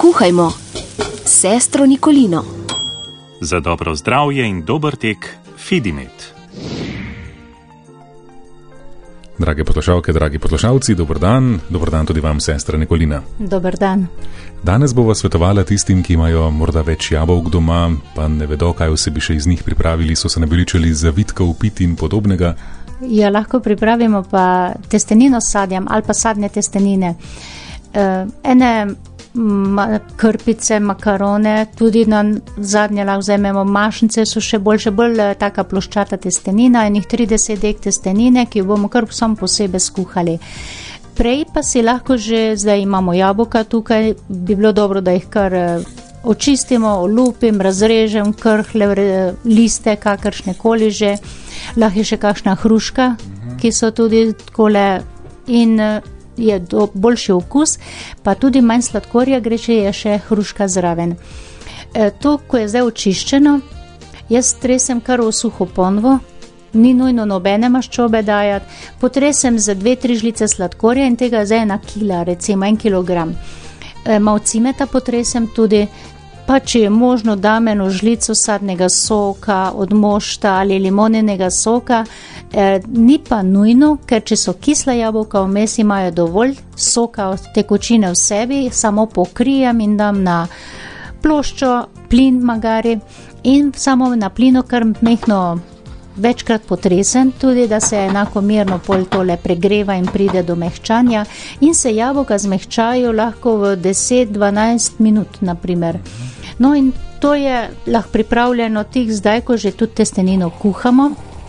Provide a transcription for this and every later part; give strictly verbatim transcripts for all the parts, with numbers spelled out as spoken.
Kuhajmo s sestro Nikolino. Za dobro zdravje in dober tek Fidimet. Drage poslušalke, dragi poslušalci, dober dan. Dober dan tudi vam, sestra Nikolina. Dober dan. Danes bova svetovala tistim, ki imajo morda več jabolk doma, pa ne vedo, kaj vse bi še iz njih pripravili, so se naveličali zavitkov, pit in podobnega. Ja, lahko pripravimo pa testenino s sadjem ali pa sadne testenine. Uh, ene ma, krpice, makarone, tudi na zadnje lahko vzamemo mašnice, so še bolj, še bolj taka ploščata testenina, enih trideset dek testenine, ki jo bomo kar sam posebej skuhali. Prej pa si lahko že, zdaj imamo jabolka tukaj, bi bilo dobro, da jih kar očistimo, olupim, razrežem, krhle, liste, kakršne koli že. Lahko je še kakšna hruška, ki so tudi takole in je do, boljši okus, pa tudi manj sladkorja gre, če je še hruška zraven. E, to, ko je zdaj očiščeno, jaz tresem kar v suho ponvo, ni nujno nobene maščobe dajati, potresem za dve, tri žlice sladkorja in tega zdaj ena kila, recimo en kilogram. E, malo cimeta potresem tudi, pa če je možno dam eno žlico sadnega soka, od mošta ali limonenega soka, e, ni pa nujno, ker če so kisla jabolka vmes, imajo dovolj soka od tekočine v sebi, samo pokrijem in dam na ploščo, plin magari in samo na plino kar mehno večkrat potresen, tudi da se enakomerno pol tole pregreva in pride do mehčanja in se jabolka zmehčajo lahko v deset do dvanajst minut, naprimer. No in to je lahko pripravljeno tih zdaj, ko že tudi testenino kuhamo,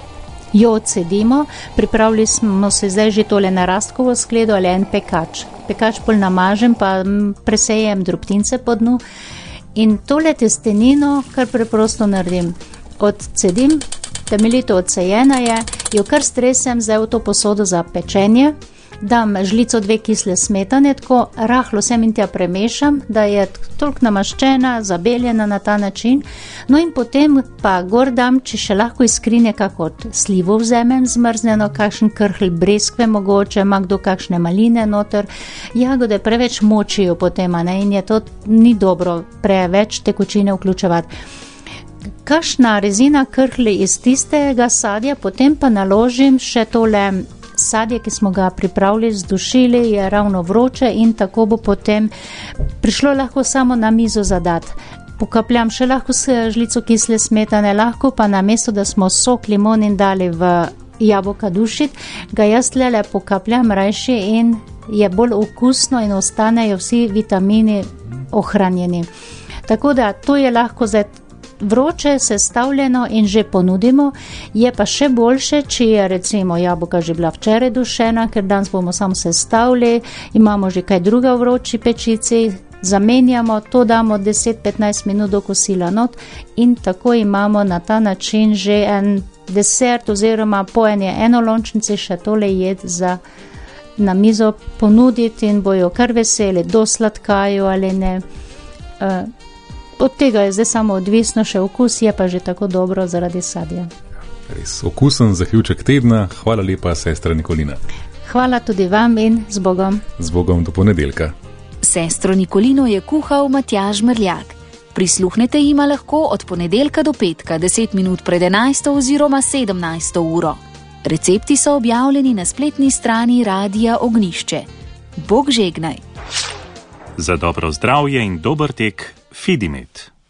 jo odcedimo, pripravili smo se zdaj že tole na rastkovo skledo ali en pekač. Pekač pol namažem, pa presejem drobtince po dnu in tole testenino kar preprosto naredim. Odcedim, temeljito odsejena je, jo kar stresem zdaj v to posodo za pečenje, dam žlico dve kisle smetane, tako rahlo sem in tja premešam, da je toliko namaščena, zabeljena na ta način. No in potem pa gor dam, če še lahko iz skrinje kako slivo vzemem zmrzneno, kakšen krhlj breskve mogoče, ima kdo kakšne maline noter. Jagode preveč močijo potem, ne, in je to ni dobro preveč tekočine vključevati. Kakšna rezina krhlji iz tistega sadja, potem pa naložim še tole sadje, ki smo ga pripravili, zdušili, je ravno vroče in tako bo potem prišlo lahko samo na mizo zadat. Pokapljam še lahko s žlico kisle smetane, lahko pa namesto, da smo sok limonin dali v jabolka dušiti, ga jaz tlele pokapljam rajši in je bolj okusno in ostanejo vsi vitamini ohranjeni. Tako da to je lahko zdaj vroče, sestavljeno in že ponudimo, je pa še boljše, če je recimo jabolka že bila včeraj dušena, ker danes bomo samo sestavili, imamo že kaj druga v vroči pečici, zamenjamo, to damo deset do petnajst minut do kosila not in tako imamo na ta način že en desert oziroma po eni enolončnici še tole jed za na mizo ponuditi in bojo kar veseli, dosladkajo ali ne. Uh, Od tega je zdaj samo odvisno, še okus je pa že tako dobro zaradi sadja. Res okusen zaključek tedna. Hvala lepa, sestra Nikolina. Hvala tudi vam in z Bogom. Z Bogom do ponedeljka. Sestro Nikolino je kuhal Matjaž Mrljak. Prisluhnete jima lahko od ponedeljka do petka, deset minut pred enajsto oziroma sedemnajsto uro. Recepti so objavljeni na spletni strani Radia Ognjišče. Bog žegnaj. Za dobro zdravje in dober tek Fidimet.